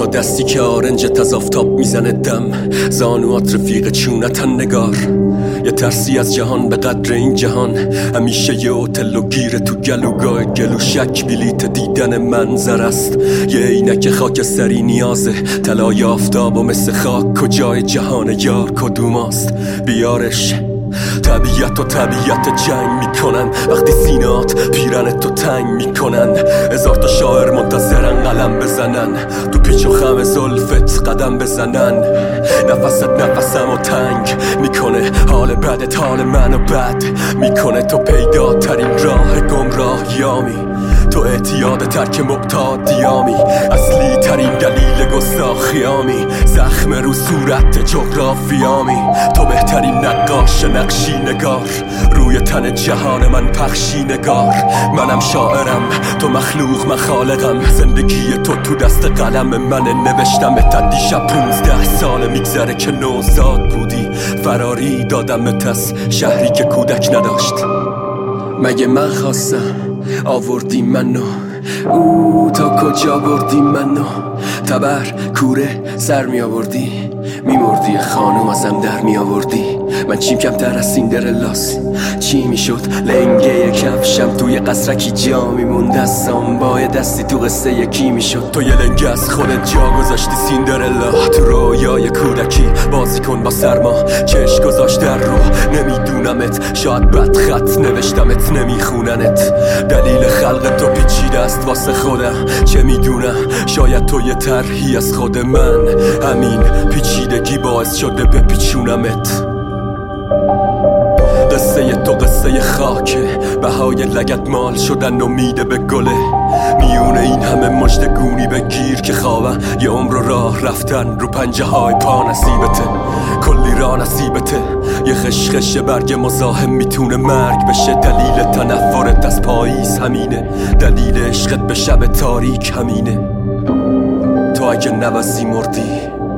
دستی که آرنجت از آفتاب میزنه دم، زانوات رفیق چونتن نگار. یه ترسی از جهان به قدر این جهان، همیشه یه اوتل و گیره تو گلوگاه گلو شک بلیت دیدن منظر است. یه عینک خاکستری نیازه، طلای آفتاب و مثل خاک کجای جهان یار کدوماست؟ بیارش. طبیعت و طبیعت جنگ میکنن وقتی سینات پیرنتو تنگ میکنن. هزار تا شاعر منتظرن قلم بزنن، تو پیچ و خم زلفت قدم بزنن. نفست نفسمو تنگ میکنه، حال بدت حال منو بد میکنه. تو پیدا ترین راه گمراهیامی، تو اعتیاد ترک معتادیامی، اصلی ترین دلیل گستاخیامی، زخم رو صورت جغرافیامی. تو بهترین نقاش نقشی نگار، روی تن جهان من پخشی نگار. منم شاعرم تو مخلوق من خالقم، زندگی تو دست قلم منه. نوشتم تا دیشب 15 ساله میگذره که نوزاد بودی، فراری دادمت از شهری که کودک نداشت. مگه من خواستم آوردی منو، تا کجا بردی منو؟ تبر کوره سر می آوردی، می مردی خانوم ازم در می آوردی. من چیم کمتر از سیندرلاس، چی می شد لنگه کفشم توی قصرکی جا می موند از سامبای دستی تو قصه یکی می شد. تو یه لنگه از خودت جا گذاشتی سیندرلا، تو رویای کودکی بازی کن با سرما. چشم گذاشت در رو نمیدونمت، شاید بد خط نوشتمت نمیخوننت. دلیل خلق تو پیچیده است واسه خودم، چه میدونم شاید تو یه طرحی از خود من، همین پیچیدگی باعث شده بپیچونمت. قصه تو قصه خاکه، بهای لگت مال شدن امیده به گله. میونه این همه مژدگونی بگیر که خوابم، یه عمر راه رفتن رو پنجه های پا نصیبته. کلی راه نصیبته، یه خشخش برگ مزاحم میتونه مرگ بشه. دلیل تنفرت از پاییز همینه، دلیل عشقت به شب تاریک همینه. تو اگه نوزی مردی،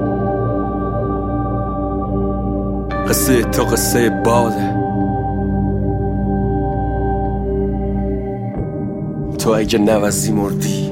قصه تو قصه باده. تو اگه نوزی مردی،